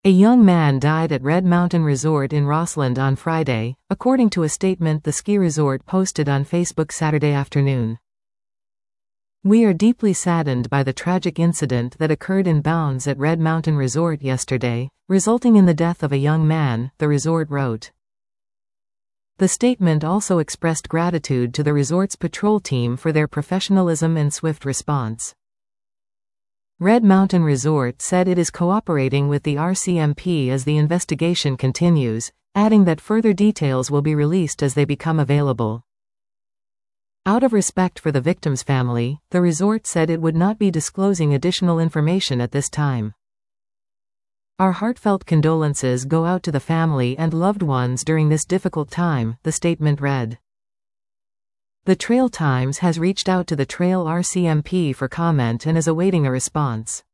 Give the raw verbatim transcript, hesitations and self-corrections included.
A young man died at Red Mountain Resort in Rossland on Friday, according to a statement the ski resort posted on Facebook Saturday afternoon. "We are deeply saddened by the tragic incident that occurred in Bounds at Red Mountain Resort yesterday, resulting in the death of a young man," the resort wrote. The statement also expressed gratitude to the resort's patrol team for their professionalism and swift response. Red Mountain Resort said it is cooperating with the R C M P as the investigation continues, adding that further details will be released as they become available. Out of respect for the victim's family, the resort said it would not be disclosing additional information at this time. "Our heartfelt condolences go out to the family and loved ones during this difficult time," the statement read. The Trail Times has reached out to the Trail R C M P for comment and is awaiting a response.